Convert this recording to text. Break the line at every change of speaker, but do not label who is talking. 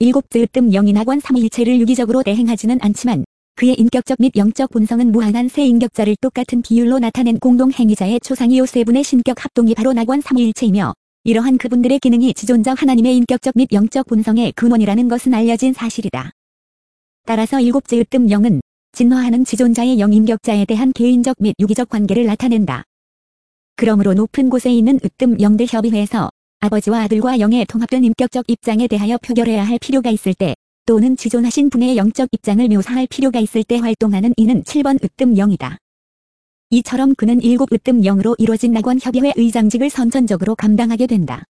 일곱째 으뜸 영이 낙원 삼위일체를 유기적으로 대행하지는 않지만 그의 인격적 및 영적 본성은 무한한 세 인격자를 똑같은 비율로 나타낸 공동행위자의 초상이요 세 분의 신격 합동이 바로 낙원 삼위일체이며 이러한 그분들의 기능이 지존자 하나님의 인격적 및 영적 본성의 근원이라는 것은 알려진 사실이다. 따라서 일곱째 으뜸 영은 진화하는 지존자의 영인격자에 대한 개인적 및 유기적 관계를 나타낸다. 그러므로 높은 곳에 있는 으뜸 영들 협의회에서 아버지와 아들과 영의 통합된 인격적 입장에 대하여 표결해야 할 필요가 있을 때 또는 지존하신 분의 영적 입장을 묘사할 필요가 있을 때 활동하는 이는 7번 으뜸 영이다. 이처럼 그는 일곱 으뜸 영으로 이루어진 낙원 협의회 의장직을 선천적으로 감당하게 된다.